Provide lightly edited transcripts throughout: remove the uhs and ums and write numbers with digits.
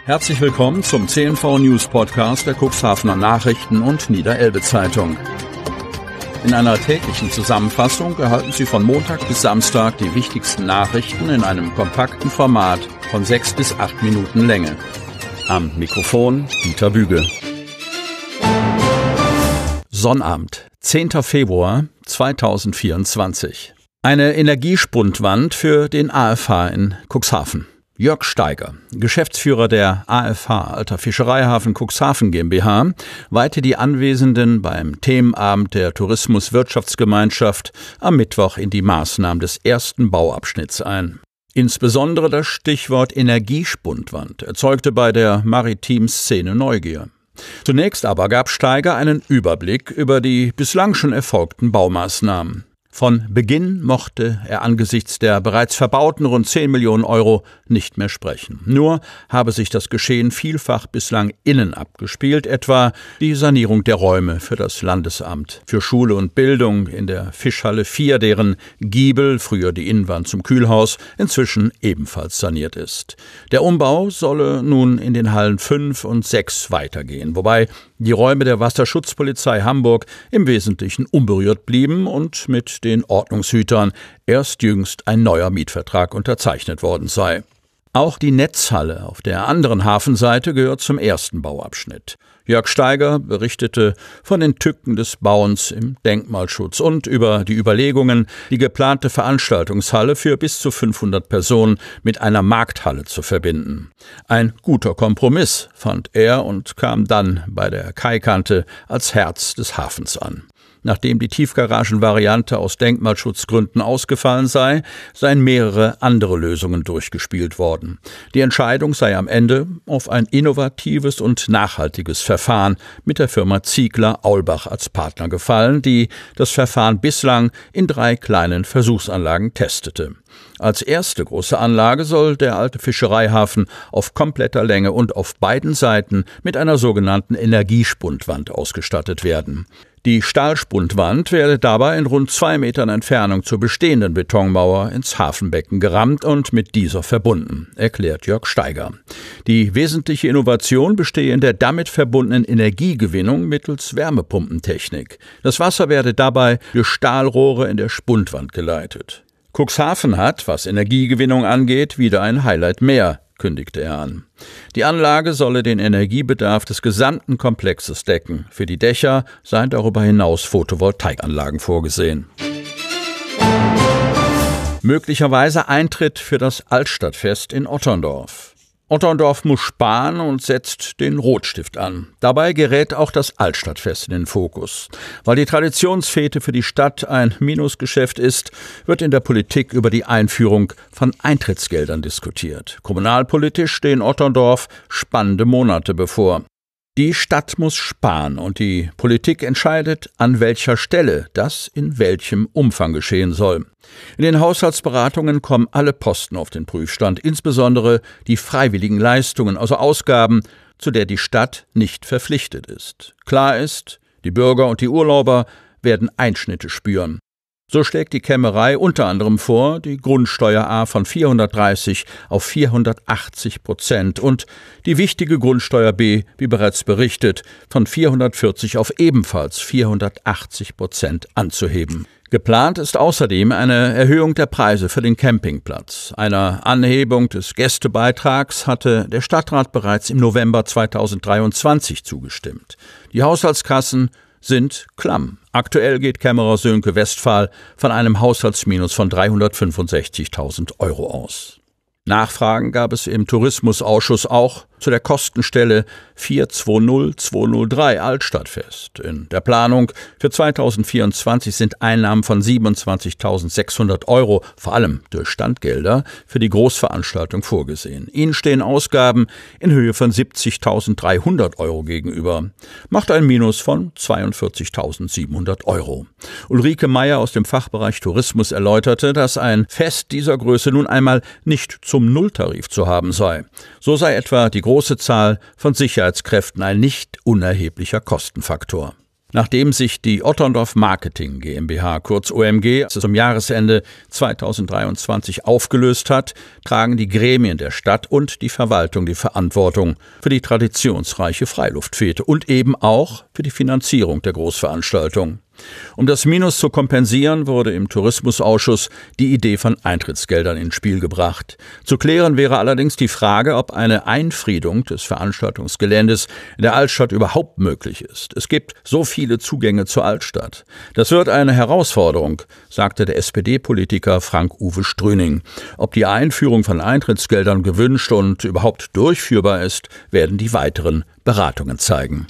Herzlich willkommen zum CNV News Podcast der Cuxhavener Nachrichten und Niederelbe Zeitung. In einer täglichen Zusammenfassung erhalten Sie von Montag bis Samstag die wichtigsten Nachrichten in einem kompakten Format von 6 bis 8 Minuten Länge. Am Mikrofon Dieter Büge. Sonnabend, 10. Februar 2024. Eine Energiespundwand für den AFH in Cuxhaven. Jörg Steiger, Geschäftsführer der AFH Alter Fischereihafen Cuxhaven GmbH, weihte die Anwesenden beim Themenabend der Tourismus-Wirtschaftsgemeinschaft am Mittwoch in die Maßnahmen des ersten Bauabschnitts ein. Insbesondere das Stichwort Energiespundwand erzeugte bei der maritimen Szene Neugier. Zunächst aber gab Steiger einen Überblick über die bislang schon erfolgten Baumaßnahmen. Von Beginn mochte er angesichts der bereits verbauten rund 10 Millionen Euro nicht mehr sprechen. Nur habe sich das Geschehen vielfach bislang innen abgespielt, etwa die Sanierung der Räume für das Landesamt für Schule und Bildung in der Fischhalle 4, deren Giebel, früher die Innenwand zum Kühlhaus, inzwischen ebenfalls saniert ist. Der Umbau solle nun in den Hallen 5 und 6 weitergehen, wobei die Räume der Wasserschutzpolizei Hamburg im Wesentlichen unberührt blieben und mit den Ordnungshütern erst jüngst ein neuer Mietvertrag unterzeichnet worden sei. Auch die Netzhalle auf der anderen Hafenseite gehört zum ersten Bauabschnitt. Jörg Steiger berichtete von den Tücken des Bauens im Denkmalschutz und über die Überlegungen, die geplante Veranstaltungshalle für bis zu 500 Personen mit einer Markthalle zu verbinden. Ein guter Kompromiss, fand er, und kam dann bei der Kaikante als Herz des Hafens an. Nachdem die Tiefgaragenvariante aus Denkmalschutzgründen ausgefallen sei, seien mehrere andere Lösungen durchgespielt worden. Die Entscheidung sei am Ende auf ein innovatives und nachhaltiges Verfahren mit der Firma Ziegler-Aulbach als Partner gefallen, die das Verfahren bislang in 3 kleinen Versuchsanlagen testete. Als erste große Anlage soll der alte Fischereihafen auf kompletter Länge und auf beiden Seiten mit einer sogenannten Energiespundwand ausgestattet werden. Die Stahlspundwand werde dabei in rund 2 Metern Entfernung zur bestehenden Betonmauer ins Hafenbecken gerammt und mit dieser verbunden, erklärt Jörg Steiger. Die wesentliche Innovation bestehe in der damit verbundenen Energiegewinnung mittels Wärmepumpentechnik. Das Wasser werde dabei durch Stahlrohre in der Spundwand geleitet. Cuxhaven hat, was Energiegewinnung angeht, wieder ein Highlight mehr, kündigte er an. Die Anlage solle den Energiebedarf des gesamten Komplexes decken. Für die Dächer seien darüber hinaus Photovoltaikanlagen vorgesehen. Möglicherweise Eintritt für das Altstadtfest in Otterndorf. Otterndorf muss sparen und setzt den Rotstift an. Dabei gerät auch das Altstadtfest in den Fokus. Weil die Traditionsfete für die Stadt ein Minusgeschäft ist, wird in der Politik über die Einführung von Eintrittsgeldern diskutiert. Kommunalpolitisch stehen Otterndorf spannende Monate bevor. Die Stadt muss sparen und die Politik entscheidet, an welcher Stelle das in welchem Umfang geschehen soll. In den Haushaltsberatungen kommen alle Posten auf den Prüfstand, insbesondere die freiwilligen Leistungen, also Ausgaben, zu der die Stadt nicht verpflichtet ist. Klar ist, die Bürger und die Urlauber werden Einschnitte spüren. So schlägt die Kämmerei unter anderem vor, die Grundsteuer A von 430 auf 480% und die wichtige Grundsteuer B, wie bereits berichtet, von 440 auf ebenfalls 480% anzuheben. Geplant ist außerdem eine Erhöhung der Preise für den Campingplatz. Einer Anhebung des Gästebeitrags hatte der Stadtrat bereits im November 2023 zugestimmt. Die Haushaltskassen sind klamm. Aktuell geht Kämmerer Sönke Westphal von einem Haushaltsminus von 365.000 Euro aus. Nachfragen gab es im Tourismusausschuss auch zu der Kostenstelle 420203 Altstadtfest. In der Planung für 2024 sind Einnahmen von 27.600 Euro, vor allem durch Standgelder, für die Großveranstaltung vorgesehen. Ihnen stehen Ausgaben in Höhe von 70.300 Euro gegenüber. Macht ein Minus von 42.700 Euro. Ulrike Meyer aus dem Fachbereich Tourismus erläuterte, dass ein Fest dieser Größe nun einmal nicht zum Nulltarif zu haben sei. So sei etwa die große Zahl von Sicherheitskräften ein nicht unerheblicher Kostenfaktor. Nachdem sich die Otterndorf Marketing GmbH, kurz OMG, zum Jahresende 2023 aufgelöst hat, tragen die Gremien der Stadt und die Verwaltung die Verantwortung für die traditionsreiche Freiluftfete und eben auch für die Finanzierung der Großveranstaltung. Um das Minus zu kompensieren, wurde im Tourismusausschuss die Idee von Eintrittsgeldern ins Spiel gebracht. Zu klären wäre allerdings die Frage, ob eine Einfriedung des Veranstaltungsgeländes in der Altstadt überhaupt möglich ist. Es gibt so viele Zugänge zur Altstadt. Das wird eine Herausforderung, sagte der SPD-Politiker Frank-Uwe Strüning. Ob die Einführung von Eintrittsgeldern gewünscht und überhaupt durchführbar ist, werden die weiteren Beratungen zeigen.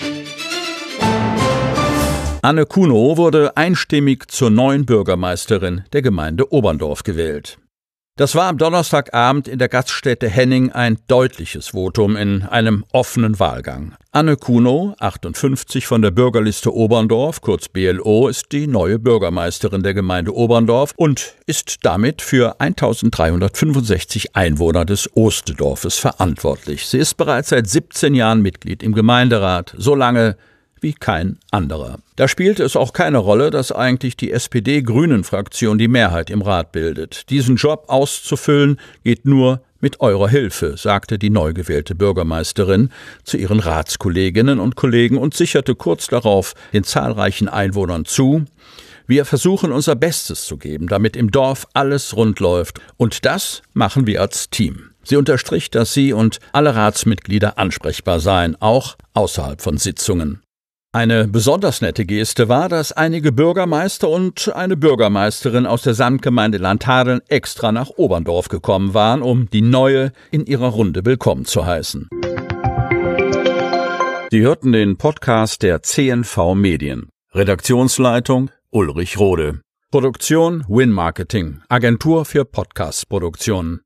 Anne Kunow wurde einstimmig zur neuen Bürgermeisterin der Gemeinde Oberndorf gewählt. Das war am Donnerstagabend in der Gaststätte Henning ein deutliches Votum in einem offenen Wahlgang. Anne Kunow, 58 von der Bürgerliste Oberndorf, kurz BLO, ist die neue Bürgermeisterin der Gemeinde Oberndorf und ist damit für 1365 Einwohner des Ostedorfes verantwortlich. Sie ist bereits seit 17 Jahren Mitglied im Gemeinderat, so lange wie kein anderer. Da spielt es auch keine Rolle, dass eigentlich die SPD-Grünen-Fraktion die Mehrheit im Rat bildet. Diesen Job auszufüllen geht nur mit eurer Hilfe, sagte die neu gewählte Bürgermeisterin zu ihren Ratskolleginnen und Kollegen und sicherte kurz darauf den zahlreichen Einwohnern zu: Wir versuchen unser Bestes zu geben, damit im Dorf alles rund läuft. Und das machen wir als Team. Sie unterstrich, dass sie und alle Ratsmitglieder ansprechbar seien, auch außerhalb von Sitzungen. Eine besonders nette Geste war, dass einige Bürgermeister und eine Bürgermeisterin aus der Samtgemeinde Landhadeln extra nach Oberndorf gekommen waren, um die Neue in ihrer Runde willkommen zu heißen. Sie hörten den Podcast der CNV Medien. Redaktionsleitung Ulrich Rode. Produktion Win Marketing, Agentur für Podcast-Produktionen.